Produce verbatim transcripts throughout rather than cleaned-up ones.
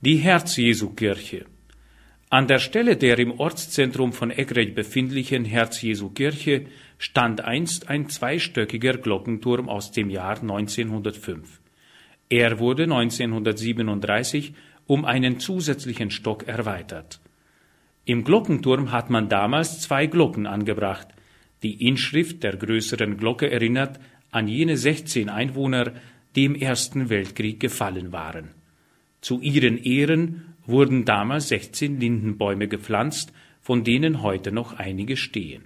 Die Herz-Jesu-Kirche. An der Stelle der im Ortszentrum von Egrej befindlichen Herz-Jesu-Kirche stand einst ein zweistöckiger Glockenturm aus dem Jahr neunzehnhundertfünf. Er wurde neunzehnhundertsiebenunddreißig um einen zusätzlichen Stock erweitert. Im Glockenturm hat man damals zwei Glocken angebracht. Die Inschrift der größeren Glocke erinnert an jene sechzehn Einwohner, die im Ersten Weltkrieg gefallen waren. Zu ihren Ehren wurden damals sechzehn Lindenbäume gepflanzt, von denen heute noch einige stehen.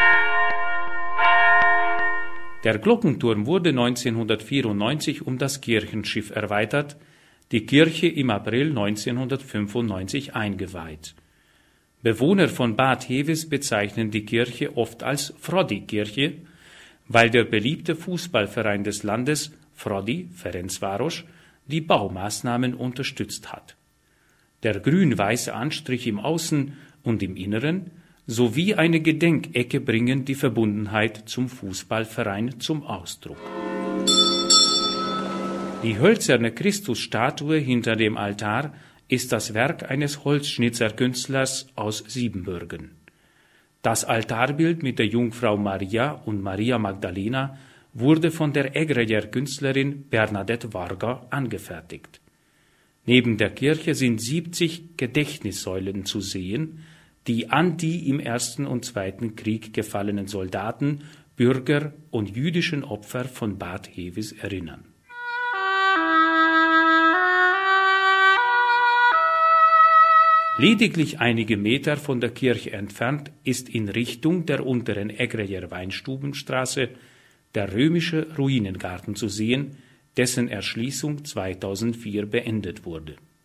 Der Glockenturm wurde neunzehnhundertvierundneunzig um das Kirchenschiff erweitert, die Kirche im April neunzehnhundertfünfundneunzig eingeweiht. Bewohner von Bad Heves bezeichnen die Kirche oft als Frodi-Kirche, weil der beliebte Fußballverein des Landes, Frodi Ferencváros, die Baumaßnahmen unterstützt hat. Der grün-weiße Anstrich im Außen- und im Inneren sowie eine Gedenkecke bringen die Verbundenheit zum Fußballverein zum Ausdruck. Die hölzerne Christusstatue hinter dem Altar ist das Werk eines Holzschnitzerkünstlers aus Siebenbürgen. Das Altarbild mit der Jungfrau Maria und Maria Magdalena wurde von der Egrejer Künstlerin Bernadette Varga angefertigt. Neben der Kirche sind siebzig Gedächtnissäulen zu sehen, die an die im Ersten und Zweiten Krieg gefallenen Soldaten, Bürger und jüdischen Opfer von Bad Heves erinnern. Lediglich einige Meter von der Kirche entfernt ist in Richtung der unteren Egrejer Weinstubenstraße der römische Ruinengarten zu sehen, dessen Erschließung zweitausendvier beendet wurde